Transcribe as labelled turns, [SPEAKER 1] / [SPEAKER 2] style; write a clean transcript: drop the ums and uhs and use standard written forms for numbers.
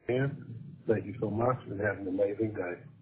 [SPEAKER 1] And thank you so much and have an amazing day.